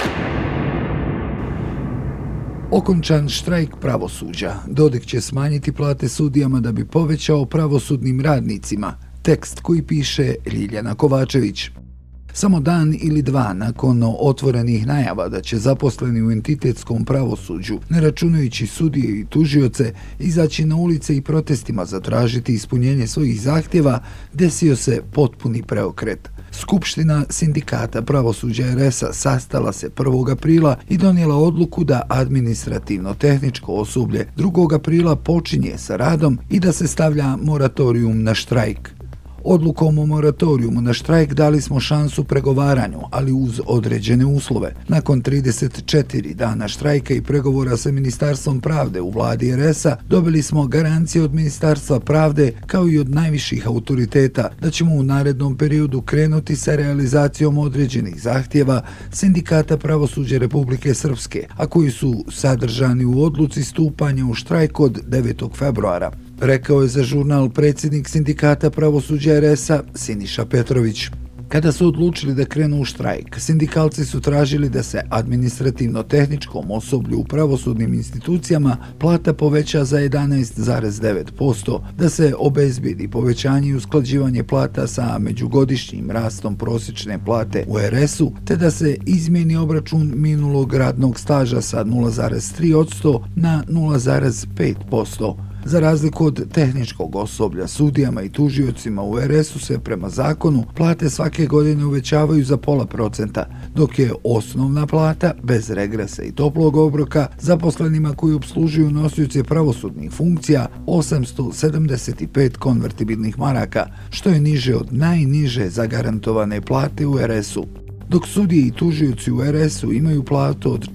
Okončan štrajk pravosuđa. Dodik će smanjiti plate sudijama da bi povećao pravosudnim radnicima. Tekst koji piše Ljiljana Kovačević. Samo dan ili dva nakon otvorenih najava da će zaposleni u entitetskom pravosuđu, ne računajući sudije i tužioce, izaći na ulice i protestima zatražiti ispunjenje svojih zahtjeva, desio se potpuni preokret. Skupština sindikata pravosuđa RS-a sastala se 1. aprila i donijela odluku da administrativno-tehničko osoblje 2. aprila počinje sa radom i da se stavlja moratorijum na štrajk. Odlukom o moratorijumu na štrajk dali smo šansu pregovaranju, ali uz određene uslove. Nakon 34 dana štrajka i pregovora sa Ministarstvom pravde u vladi RS-a dobili smo garancije od Ministarstva pravde kao i od najviših autoriteta da ćemo u narednom periodu krenuti sa realizacijom određenih zahtjeva Sindikata pravosuđa Republike Srpske, a koji su sadržani u odluci stupanja u štrajk od 9. februara. Rekao je za žurnal predsjednik Sindikata pravosuđa RS-a Siniša Petrović. Kada su odlučili da krenu u štrajk, sindikalci su tražili da se administrativno-tehničkom osoblju u pravosudnim institucijama plata poveća za 11,9%, da se obezbijedi povećanje i usklađivanje plata sa međugodišnjim rastom prosječne plate u RS-u, te da se izmijeni obračun minulog radnog staža sa 0,3% na 0,5%. Za razliku od tehničkog osoblja, sudijama i tužiocima u RS-u se prema zakonu plate svake godine uvećavaju za 0,5%, dok je osnovna plata, bez regresa i toplog obroka, zaposlenima koji opslužuju nosioce pravosudnih funkcija 875 konvertibilnih maraka, što je niže od najniže zagarantovane plate u RS-u. Dok sudije i tužioci u RS-u imaju platu od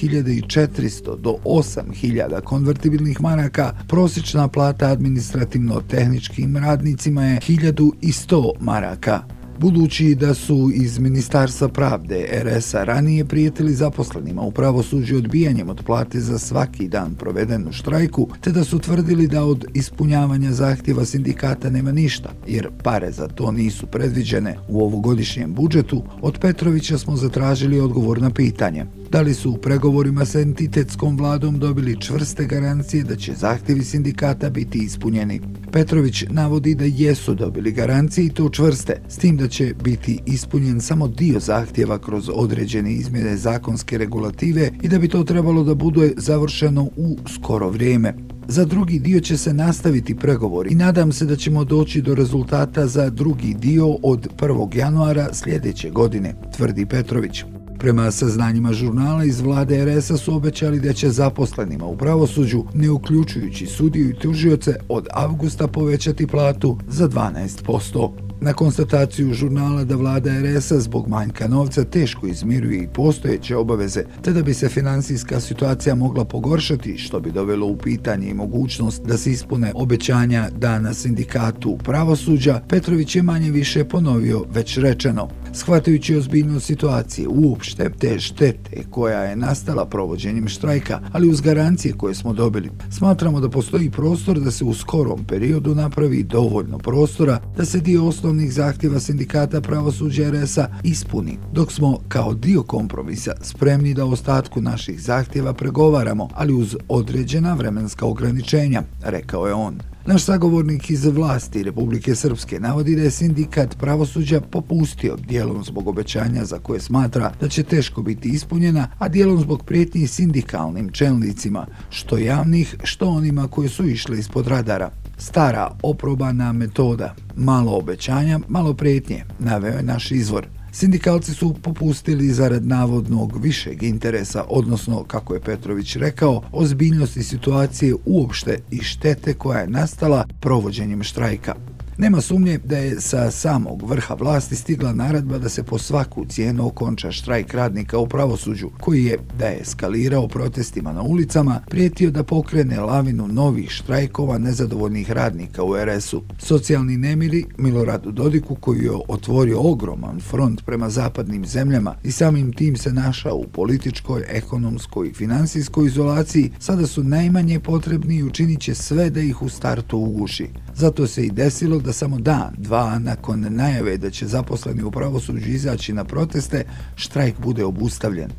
4.400 do 8.000 konvertibilnih maraka, prosječna plata administrativno-tehničkim radnicima je 1.100 maraka. Budući da su iz Ministarstva pravde RS-a ranije prijetili zaposlenima u pravosuđu odbijanjem od plate za svaki dan proveden u štrajku, te da su tvrdili da od ispunjavanja zahtjeva sindikata nema ništa, jer pare za to nisu predviđene u ovogodišnjem budžetu, od Petrovića smo zatražili odgovor na pitanje da li su u pregovorima sa entitetskom vladom dobili čvrste garancije da će zahtjevi sindikata biti ispunjeni. Petrović navodi da jesu dobili garancije i to čvrste, s tim da će biti ispunjen samo dio zahtjeva kroz određene izmjene zakonske regulative i da bi to trebalo da bude završeno u skoro vrijeme. Za drugi dio će se nastaviti pregovori i nadam se da ćemo doći do rezultata za drugi dio od 1. januara sljedeće godine, tvrdi Petrović. Prema saznanjima žurnala iz vlade RS-a su obećali da će zaposlenima u pravosuđu, ne uključujući sudiju i tužioce, od avgusta povećati platu za 12%. Na konstataciju žurnala da vlada RS-a zbog manjka novca teško izmiruje i postojeće obaveze, te da bi se financijska situacija mogla pogoršati, što bi dovelo u pitanje i mogućnost da se ispune obećanja dana sindikatu pravosuđa, Petrović je manje više ponovio već rečeno. Shvatajući ozbiljnost situacije, uopšte te štete koja je nastala provođenjem štrajka, ali uz garancije koje smo dobili, smatramo da postoji prostor da se u skorom periodu napravi dovoljno prostora da se dio osnovnih zahtjeva sindikata pravosuđa RS-a ispuni, dok smo kao dio kompromisa spremni da o ostatku naših zahtjeva pregovaramo, ali uz određena vremenska ograničenja, rekao je on. Naš sagovornik iz vlasti Republike Srpske navodi da je sindikat pravosuđa popustio, dijelom zbog obećanja za koje smatra da će teško biti ispunjena, a dijelom zbog prijetnji sindikalnim čelnicima, što javnih, što onima koji su išli ispod radara. Stara, oprobana metoda, malo obećanja, malo prijetnje, naveo je naš izvor. Sindikalci su popustili zarad navodnog višeg interesa, odnosno, kako je Petrović rekao, ozbiljnosti situacije uopšte i štete koja je nastala provođenjem štrajka. Nema sumnje da je sa samog vrha vlasti stigla naredba da se po svaku cijenu okonča štrajk radnika u pravosuđu, koji je, da je eskalirao protestima na ulicama, prijetio da pokrene lavinu novih štrajkova nezadovoljnih radnika u RS-u. Socijalni nemiri Miloradu Dodiku, koji je otvorio ogroman front prema zapadnim zemljama i samim tim se našao u političkoj, ekonomskoj i finansijskoj izolaciji, sada su najmanje potrebni i učinit će sve da ih u startu uguši. Zato se i desilo da samo dan, dva nakon najave da će zaposleni u pravosuđu izaći na proteste, štrajk bude obustavljen.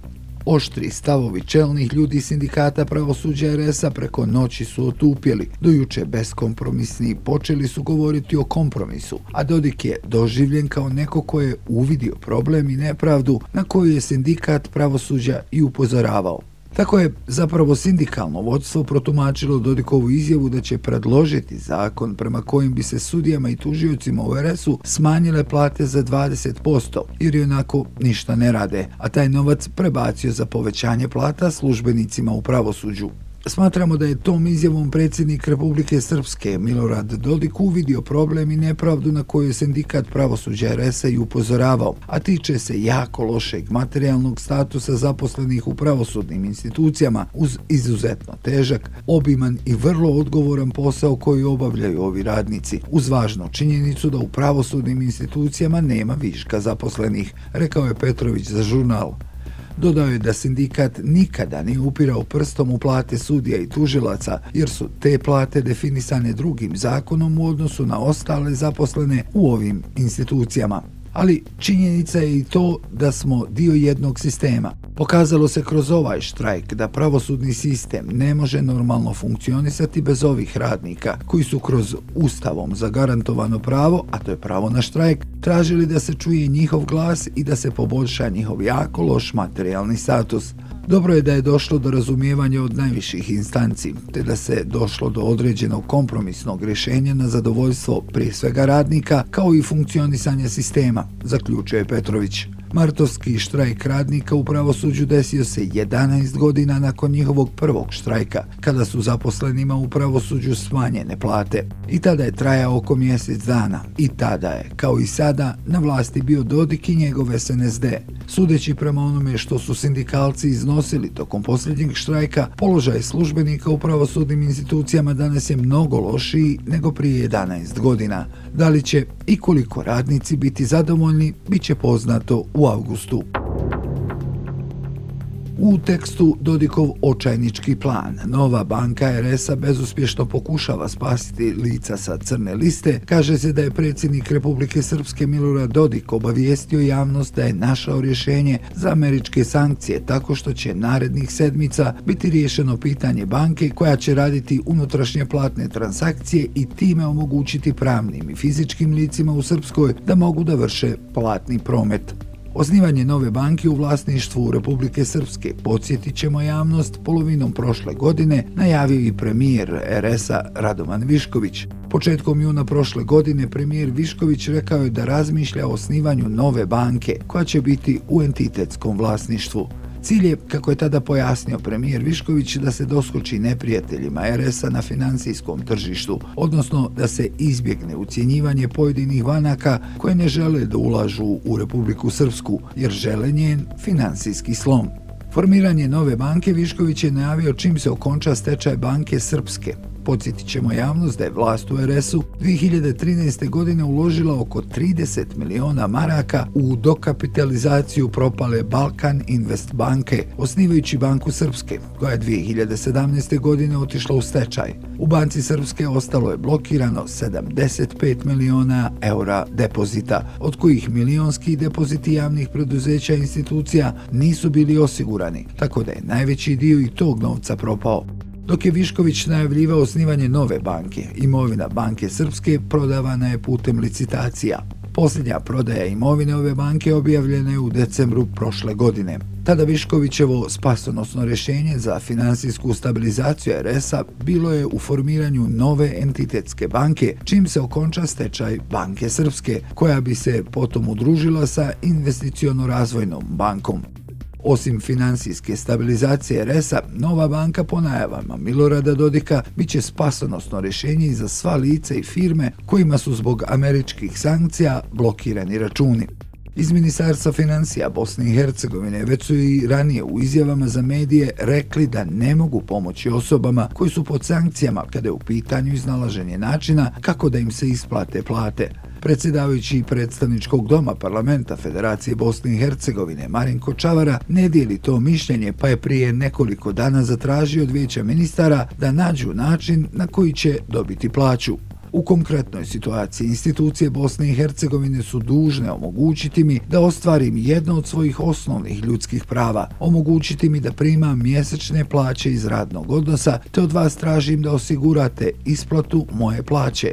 Oštri stavovi čelnih ljudi sindikata pravosuđa RS-a preko noći su otupjeli. Do juče beskompromisni počeli su govoriti o kompromisu, a Dodik je doživljen kao neko ko je uvidio problem i nepravdu na koju je sindikat pravosuđa i upozoravao. Tako je zapravo sindikalno vodstvo protumačilo Dodikovu izjavu da će predložiti zakon prema kojim bi se sudijama i tužiocima u RS-u smanjile plate za 20%, jer onako ništa ne rade, a taj novac prebacio za povećanje plata službenicima u pravosuđu. Smatramo da je tom izjavom predsjednik Republike Srpske Milorad Dodik uvidio problem i nepravdu na koju je sindikat pravosuđa RS-a i upozoravao, a tiče se jako lošeg materijalnog statusa zaposlenih u pravosudnim institucijama uz izuzetno težak, obiman i vrlo odgovoran posao koji obavljaju ovi radnici, uz važnu činjenicu da u pravosudnim institucijama nema viška zaposlenih, rekao je Petrović za Žurnal. Dodao je da sindikat nikada nije upirao prstom u plate sudija i tužilaca, jer su te plate definisane drugim zakonom u odnosu na ostale zaposlene u ovim institucijama. Ali činjenica je i to da smo dio jednog sistema. Pokazalo se kroz ovaj štrajk da pravosudni sistem ne može normalno funkcionisati bez ovih radnika koji su kroz Ustavom zagarantovano pravo, a to je pravo na štrajk, tražili da se čuje njihov glas i da se poboljša njihov jako loš materijalni status. Dobro je da je došlo do razumijevanja od najviših instanci, te da se došlo do određenog kompromisnog rješenja na zadovoljstvo prije svega radnika, kao i funkcionisanja sistema, zaključuje Petrović. Martovski štrajk radnika u pravosuđu desio se 11 godina nakon njihovog prvog štrajka, kada su zaposlenima u pravosuđu smanjene plate. I tada je trajao oko mjesec dana. I tada je, kao i sada, na vlasti bio Dodik i njegov SNSD. Sudeći prema onome što su sindikalci iznosili tokom posljednjeg štrajka, položaj službenika u pravosudnim institucijama danas je mnogo lošiji nego prije 11 godina. Da li će i koliko radnici biti zadovoljni, bit će poznato u avgustu. U tekstu Dodikov očajnički plan. Nova banka RS-a bezuspješno pokušava spasiti lica sa crne liste. Kaže se da je predsjednik Republike Srpske Milorad Dodik obavijestio javnost da je našao rješenje za američke sankcije tako što će narednih sedmica biti riješeno pitanje banke koja će raditi unutrašnje platne transakcije i time omogućiti pravnim i fizičkim licima u Srpskoj da mogu da vrše platni promet. Osnivanje nove banke u vlasništvu Republike Srpske, podsjetit ćemo javnost, polovinom prošle godine najavio i premijer RS-a Radovan Višković. Početkom juna prošle godine premijer Višković rekao je da razmišlja o osnivanju nove banke koja će biti u entitetskom vlasništvu. Cilj je, kako je tada pojasnio premijer Višković, da se doskoči neprijateljima RS-a na financijskom tržištu, odnosno da se izbjegne ucjenjivanje pojedinih banaka koje ne žele da ulažu u Republiku Srpsku, jer žele njen financijski slom. Formiranje nove banke Višković je najavio čim se okonča stečaj banke Srpske. Podsjetit ćemo javnost da je vlast u RS-u 2013. godine uložila oko 30 miliona maraka u dokapitalizaciju propale Balkan Invest banke, osnivajući banku Srpske, koja je 2017. godine otišla u stečaj. U banci Srpske ostalo je blokirano 75 miliona eura depozita, od kojih milionski depoziti javnih preduzeća i institucija nisu bili osigurani, tako da je najveći dio i tog novca propao. Dok je Višković najavljivao osnivanje nove banke, imovina banke Srpske prodavana je putem licitacija. Posljednja prodaja imovine ove banke objavljena je u decembru prošle godine. Tada Viškovićevo spasonosno rješenje za finansijsku stabilizaciju RS-a bilo je u formiranju nove entitetske banke, čim se okonča stečaj banke Srpske, koja bi se potom udružila sa investiciono-razvojnom bankom. Osim finansijske stabilizacije RS-a, nova banka po najavama Milorada Dodika bit će spasonosno rješenje i za sva lica i firme kojima su zbog američkih sankcija blokirani računi. Iz Ministarstva financija Bosne i Hercegovine već su i ranije u izjavama za medije rekli da ne mogu pomoći osobama koji su pod sankcijama kada je u pitanju iznalaženje načina kako da im se isplate plate. Predsjedavajući predstavničkog doma parlamenta Federacije Bosne i Hercegovine Marinko Čavara ne dijeli to mišljenje, pa je prije nekoliko dana zatražio od Vijeća ministara da nađu način na koji će dobiti plaću. U konkretnoj situaciji institucije Bosne i Hercegovine su dužne omogućiti mi da ostvarim jedno od svojih osnovnih ljudskih prava, omogućiti mi da primam mjesečne plaće iz radnog odnosa, te od vas tražim da osigurate isplatu moje plaće.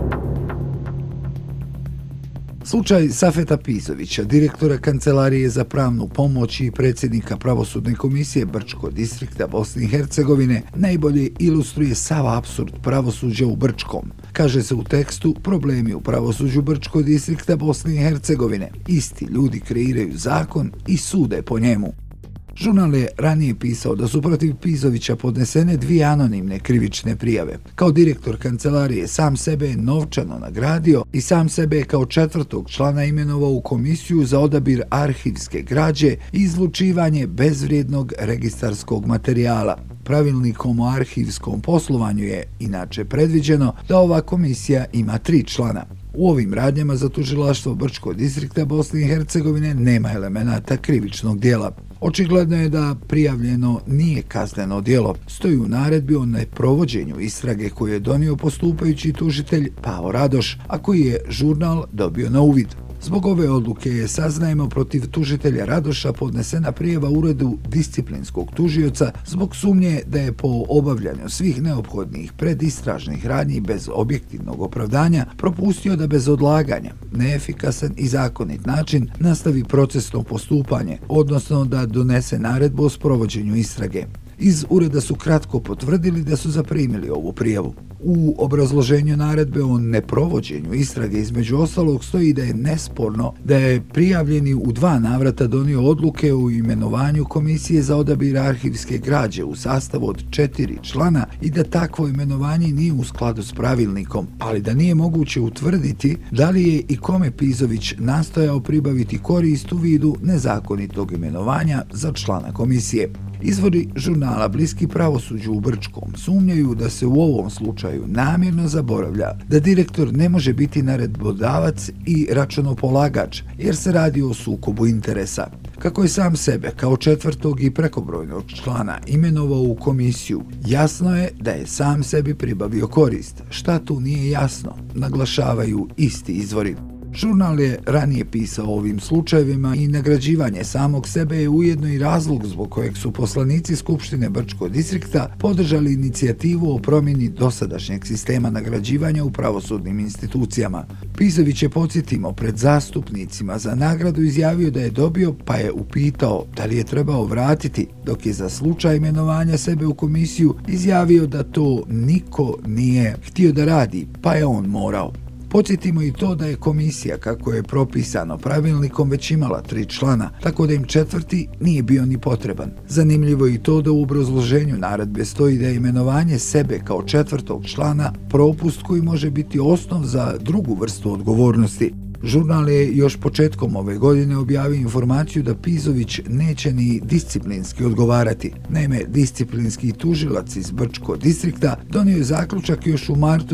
Slučaj Safeta Pizovića, direktora Kancelarije za pravnu pomoć i predsjednika Pravosudne komisije Brčko distrikta Bosne i Hercegovine, najbolje ilustruje sav apsurd pravosuđa u Brčkom. Kaže se u tekstu: problemi u pravosuđu Brčko distrikta Bosne i Hercegovine. Isti ljudi kreiraju zakon i sude po njemu. Žurnal je ranije pisao da su protiv Pizovića podnesene 2 anonimne krivične prijave. Kao direktor kancelarije sam sebe je novčano nagradio i sam sebe je kao 4. člana imenovao u komisiju za odabir arhivske građe i izlučivanje bezvrijednog registarskog materijala. Pravilnikom o arhivskom poslovanju je inače predviđeno da ova komisija ima 3 člana. U ovim radnjama za tužilaštvo Brčkog distrikta Bosne i Hercegovine nema elemenata krivičnog djela. Očigledno je da prijavljeno nije kazneno djelo. Stoji u naredbi o neprovođenju istrage koju je donio postupajući tužitelj Pavo Radoš, a koji je žurnal dobio na uvid. Zbog ove odluke je, saznajemo, protiv tužitelja Radoša podnesena prijava uredu disciplinskog tužioca zbog sumnje da je po obavljanju svih neophodnih predistražnih radnji bez objektivnog opravdanja propustio da bez odlaganja, neefikasan i zakonit način nastavi procesno postupanje, odnosno da donese naredbu o sprovođenju istrage. Iz ureda su kratko potvrdili da su zaprimili ovu prijavu. U obrazloženju naredbe o neprovođenju istrage između ostalog stoji da je nesporno da je prijavljeni u 2 navrata donio odluke o imenovanju komisije za odabir arhivske građe u sastavu od 4 člana i da takvo imenovanje nije u skladu s pravilnikom, ali da nije moguće utvrditi da li je i kome Pizović nastojao pribaviti korist u vidu nezakonitog imenovanja za člana komisije. Izvori žurnala bliski pravosuđu u Brčkom sumnjaju da se u ovom slučaju namjerno zaboravlja da direktor ne može biti naredbodavac i računopolagač, jer se radi o sukobu interesa. Kako je sam sebe kao 4. i prekobrojnog člana imenovao u komisiju, jasno je da je sam sebi pribavio korist. Šta tu nije jasno, naglašavaju isti izvori. Žurnal je ranije pisao o ovim slučajevima i nagrađivanje samog sebe je ujedno i razlog zbog kojeg su poslanici Skupštine Brčkog distrikta podržali inicijativu o promjeni dosadašnjeg sistema nagrađivanja u pravosudnim institucijama. Pizović je, podsjetimo, pred zastupnicima za nagradu izjavio da je dobio, pa je upitao da li je trebao vratiti, dok je za slučaj imenovanja sebe u komisiju izjavio da to niko nije htio da radi, pa je on morao. Podsjetimo i to da je komisija, kako je propisano pravilnikom, već imala 3 člana, tako da im 4. nije bio ni potreban. Zanimljivo je i to da u obrazloženju naredbe stoji da je imenovanje sebe kao 4. člana propust koji može biti osnov za drugu vrstu odgovornosti. Žurnal je još početkom ove godine objavio informaciju da Pizović neće ni disciplinski odgovarati. Naime, disciplinski tužilac iz Brčkog distrikta donio je zaključak još u martu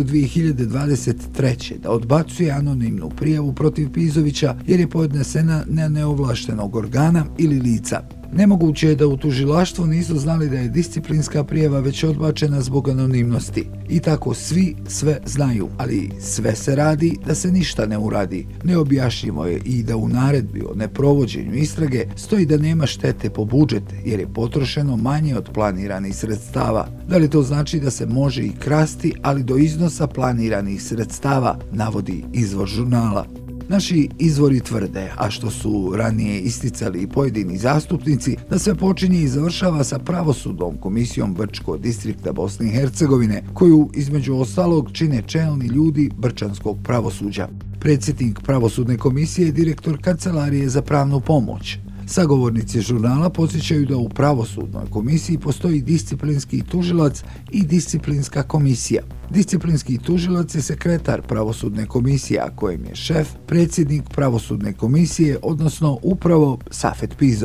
2023. da odbacuje anonimnu prijavu protiv Pizovića jer je podnesena na neovlaštenog organa ili lica. Nemoguće je da u tužilaštvu nisu znali da je disciplinska prijava već odbačena zbog anonimnosti. I tako svi sve znaju, ali sve se radi da se ništa ne uradi. Neobjašnjivo je i da u naredbi o neprovođenju istrage stoji da nema štete po budžet jer je potrošeno manje od planiranih sredstava. Da li to znači da se može i krasti, ali do iznosa planiranih sredstava, navodi izvor žurnala. Naši izvori tvrde, a što su ranije isticali i pojedini zastupnici, da sve počinje i završava sa pravosudnom komisijom Brčkog distrikta Bosne i Hercegovine, koju između ostalog čine čelni ljudi brčanskog pravosuđa. Predsjednik pravosudne komisije je direktor Kancelarije za pravnu pomoć. Sagovornici žurnala podsjećaju da u pravosudnoj komisiji postoji disciplinski tužilac i disciplinska komisija. Disciplinski tužilac je sekretar pravosudne komisije, a kojem je šef predsjednik pravosudne komisije, odnosno upravo Safet Pizović.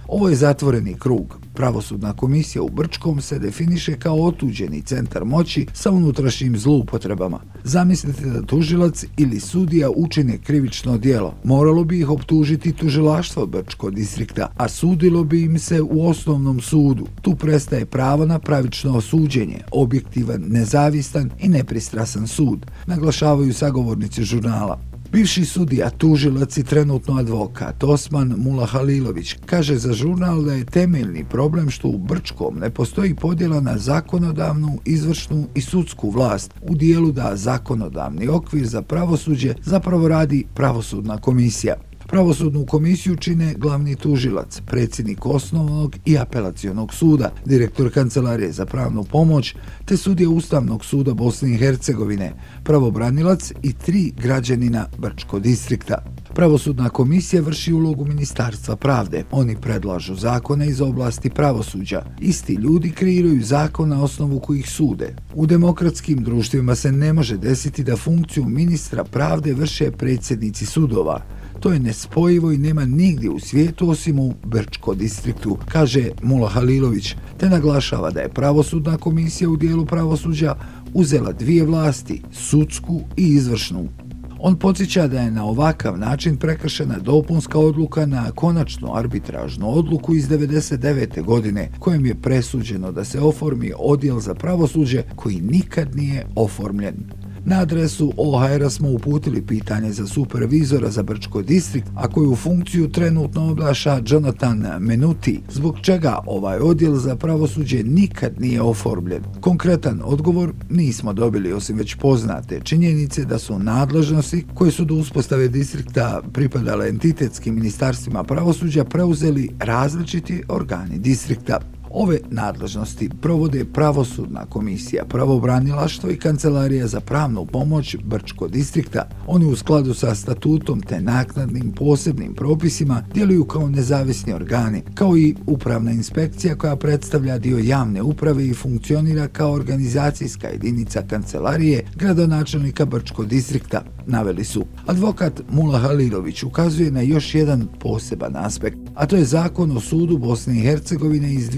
Ovo je zatvoreni krug. Pravosudna komisija u Brčkom se definiše kao otuđeni centar moći sa unutrašnjim zloupotrebama. Zamislite da tužilac ili sudija učine krivično djelo. Moralo bi ih optužiti tužilaštvo Brčkog distrikta, a sudilo bi im se u osnovnom sudu. Tu prestaje pravo na pravično osuđenje, objektivan, nezavistan i nepristrasan sud, naglašavaju sagovornici žurnala. Bivši sudija, tužilac i trenutno advokat Osman Mulahalilović kaže za žurnal da je temeljni problem što u Brčkom ne postoji podjela na zakonodavnu, izvršnu i sudsku vlast u dijelu da zakonodavni okvir za pravosuđe zapravo radi pravosudna komisija. Pravosudnu komisiju čine glavni tužilac, predsjednik osnovnog i apelacionog suda, direktor Kancelarije za pravnu pomoć, te sudija Ustavnog suda Bosne i Hercegovine, pravobranilac i 3 građanina Brčkog distrikta. Pravosudna komisija vrši ulogu Ministarstva pravde. Oni predlažu zakone iz oblasti pravosuđa. Isti ljudi kreiraju zakon na osnovu kojih sude. U demokratskim društvima se ne može desiti da funkciju ministra pravde vrše predsjednici sudova. To je nespojivo i nema nigdje u svijetu osim u Brčkom distriktu, kaže Mulahalilović, te naglašava da je pravosudna komisija u dijelu pravosuđa uzela 2 vlasti, sudsku i izvršnu. On podsjeća da je na ovakav način prekršena dopunska odluka na konačnu arbitražnu odluku iz 1999. godine, kojom je presuđeno da se oformi odjel za pravosuđe koji nikad nije oformljen. Na adresu OHR smo uputili pitanje za supervizora za Brčki distrikt, a koju funkciju trenutno obnaša Jonathan Menuti, zbog čega ovaj odjel za pravosuđe nikad nije oformljen. Konkretan odgovor nismo dobili, osim već poznate činjenice da su nadležnosti koje su do uspostave distrikta pripadale entitetskim ministarstvima pravosuđa preuzeli različiti organi distrikta. Ove nadležnosti provode Pravosudna komisija, Pravobranilaštvo i Kancelarija za pravnu pomoć Brčkog distrikta. Oni u skladu sa statutom te naknadnim posebnim propisima djeluju kao nezavisni organi, kao i upravna inspekcija koja predstavlja dio javne uprave i funkcionira kao organizacijska jedinica kancelarije gradonačelnika Brčkog distrikta, naveli su. Advokat Mulahalilović ukazuje na još jedan poseban aspekt, a to je Zakon o sudu Bosne i Hercegovine iz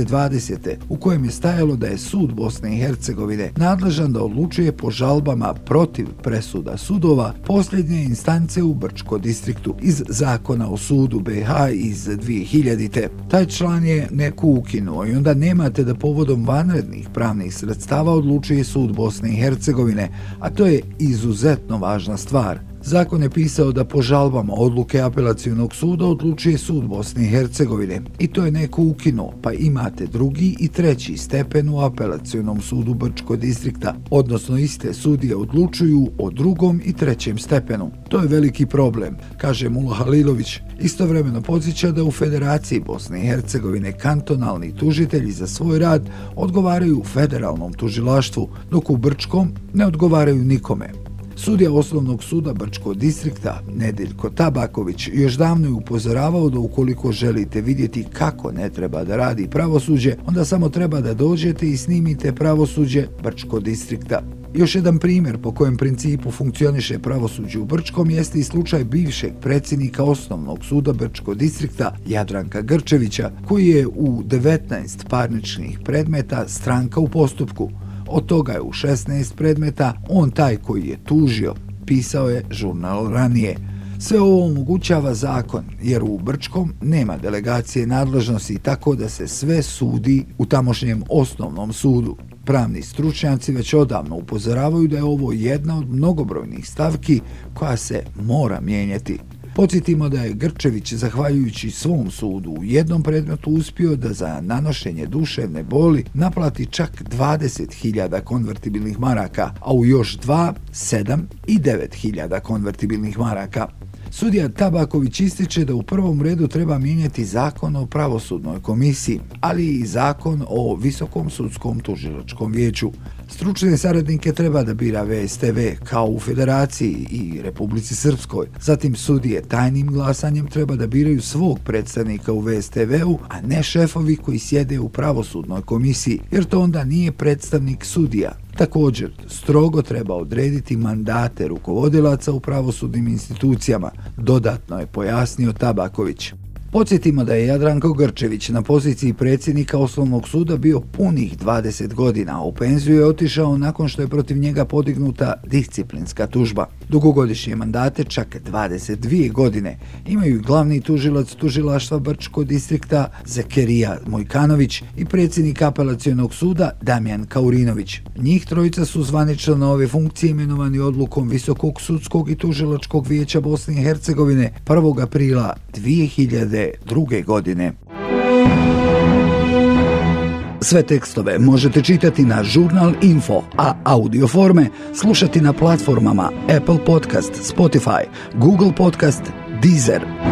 2020. u kojem je stajalo da je sud Bosne i Hercegovine nadležan da odlučuje po žalbama protiv presuda sudova posljednje instance u Brčkom distriktu iz Zakona o sudu BiH iz 2000. Taj član je neko ukinuo i onda nemate da povodom vanrednih pravnih sredstava odlučuje sud Bosne i Hercegovine, a to je izuzetno važna stvar. Zakon je pisao da po žalbama odluke apelacionog suda odlučuje sud Bosne i Hercegovine i to je neko ukinuo, pa imate 2. i 3. stepen u apelacionom sudu Brčkog distrikta, odnosno iste sudije odlučuju o 2. i 3. stepenu. To je veliki problem, kaže Mulahalilović. Istovremeno podsjeća da u Federaciji Bosne i Hercegovine kantonalni tužitelji za svoj rad odgovaraju federalnom tužilaštvu, dok u Brčkom ne odgovaraju nikome. Sudija Osnovnog suda Brčkog distrikta Nedeljko Tabaković još davno je upozoravao da ukoliko želite vidjeti kako ne treba da radi pravosuđe, onda samo treba da dođete i snimite pravosuđe Brčkog distrikta. Još jedan primjer po kojem principu funkcioniše pravosuđe u Brčkom jeste i slučaj bivšeg predsjednika Osnovnog suda Brčkog distrikta Jadranka Grčevića, koji je u 19 parničnih predmeta stranka u postupku. Od toga je u 16 predmeta on taj koji je tužio, pisao je žurnal ranije. Sve ovo omogućava zakon, jer u Brčkom nema delegacije nadležnosti, tako da se sve sudi u tamošnjem osnovnom sudu. Pravni stručnjaci već odavno upozoravaju da je ovo jedna od mnogobrojnih stavki koja se mora mijenjati. Podsjetimo da je Grčević, zahvaljujući svom sudu, u jednom predmetu uspio da za nanošenje duševne boli naplati čak 20.000 konvertibilnih maraka, a u još 2, 7 i 9.000 konvertibilnih maraka. Sudija Tabaković ističe da u prvom redu treba mijenjati Zakon o pravosudnoj komisiji, ali i Zakon o Visokom sudskom tužilačkom vijeću. Stručne saradnike treba da bira VSTV, kao u Federaciji i Republici Srpskoj. Zatim sudije tajnim glasanjem treba da biraju svog predstavnika u VSTV-u, a ne šefovi koji sjede u pravosudnoj komisiji, jer to onda nije predstavnik sudija. Također, strogo treba odrediti mandate rukovodilaca u pravosudnim institucijama, dodatno je pojasnio Tabaković. Podsjetimo da je Jadranko Grčević na poziciji predsjednika Osnovnog suda bio punih 20 godina, a u penziju je otišao nakon što je protiv njega podignuta disciplinska tužba. Dugogodišnje mandate, čak 22 godine, imaju i glavni tužilac tužilaštva Brčkog distrikta Zekerija Mojkanović i predsjednik apelacionog suda Damjan Kaurinović. Njih trojica su zvanično na ove funkcije imenovani odlukom Visokog sudskog i tužilačkog vijeća Bosne i Hercegovine 1. aprila 2002. godine. Sve tekstove možete čitati na Žurnal Info, a audio forme slušati na platformama Apple Podcast, Spotify, Google Podcast, Deezer.